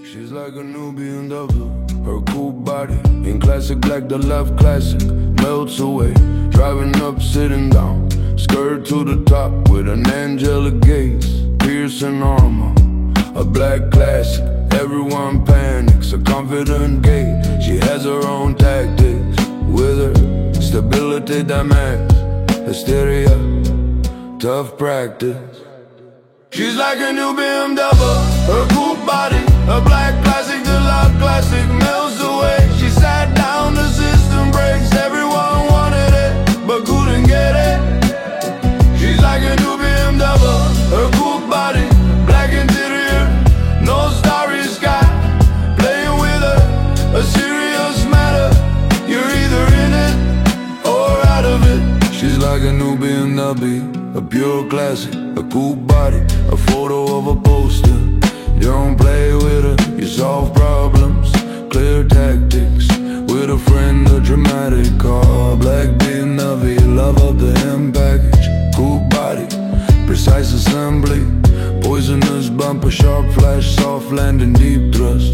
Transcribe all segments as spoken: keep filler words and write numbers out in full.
She's like a new B M W. Her cool body in classic black, the left classic melts away. Driving up, sitting down, skirt to the top with an angelic gaze, piercing armor, a black classic. Everyone panics, a confident gait. She has her own tactics with her stability that match hysteria, tough practice. She's like a new B M W. Her cool body, a black classic, the love classic melts away. She sat down, the system breaks. Everyone wanted it, but couldn't get it. She's like a new B M W. Her cool body, black interior, no starry sky. Playing with her, a serious matter. You're either in it or out of it. She's like a new B M W, a pure classic, a cool body, a photo of a poster. You don't play with her, you solve problems, clear tactics. With a friend, a dramatic car, black B M W, love of the M package. Cool body, precise assembly, poisonous bumper, sharp flash, soft landing, deep thrust.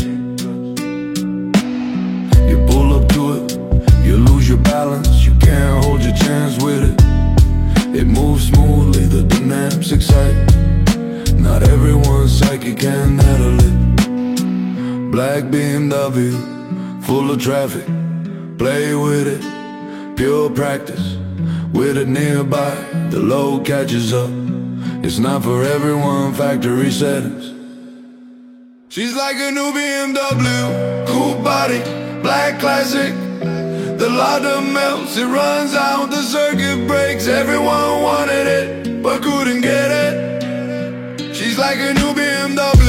You pull up to it, you lose your balance, you can't hold your chance with it. It moves smoothly, the dynamics excite. Not everyone's psyche can handle it. Black B M W, full of traffic, play with it, pure practice. With it nearby, the load catches up. It's not for everyone, factory settings. She's like a new B M W, cool body, black classic. The ladder melts, it runs out, the circuit breaks. Everyone wanted it, but couldn't get it. She's like a new B M W.